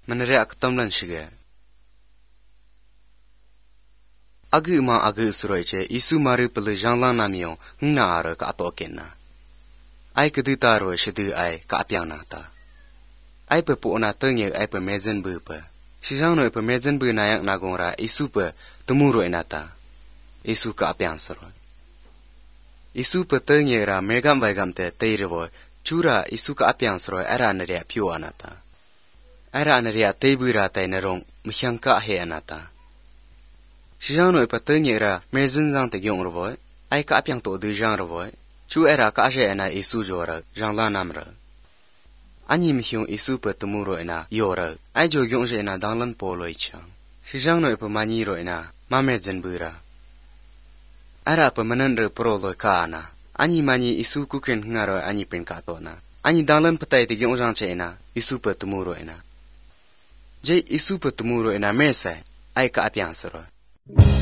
Meneria ketamlan sige. Agi ma agi suroi ce isu mari pele janglang namiong hna ara ka atokena. Ai kedita ro shedi ai ka apyang nata. Ai pe po na tenge ai pe mezen bu pe. Si jang no pe mezen bu na yak nagongra isu pe temuro enata. Isu ka apyang soro. Isu pe tenge ra megam baigam te teirvo chura isu ka apyang soro era neria pyo anata. Era neria teibu ra tai nerong mhyang ka he anata. Si jang no pe tenge ra mezen jang te gyong ro ai ka apyang to de jang ro chu era ka she na isu jora jangla namra. Ani mhyong isu pe temuro ena yora ai jo gyong she na danglan poloi chang. Si jang no pe mani ro ena ma mezen bura. Ara pe manan re pro lo ka na. Ani mani isu kuken ngaro ani pen ka to na. Ani danglan petai te gyong jang che ena isu pe temuro ena. Je isu pe temuro ena mesa ai ka apyang soro.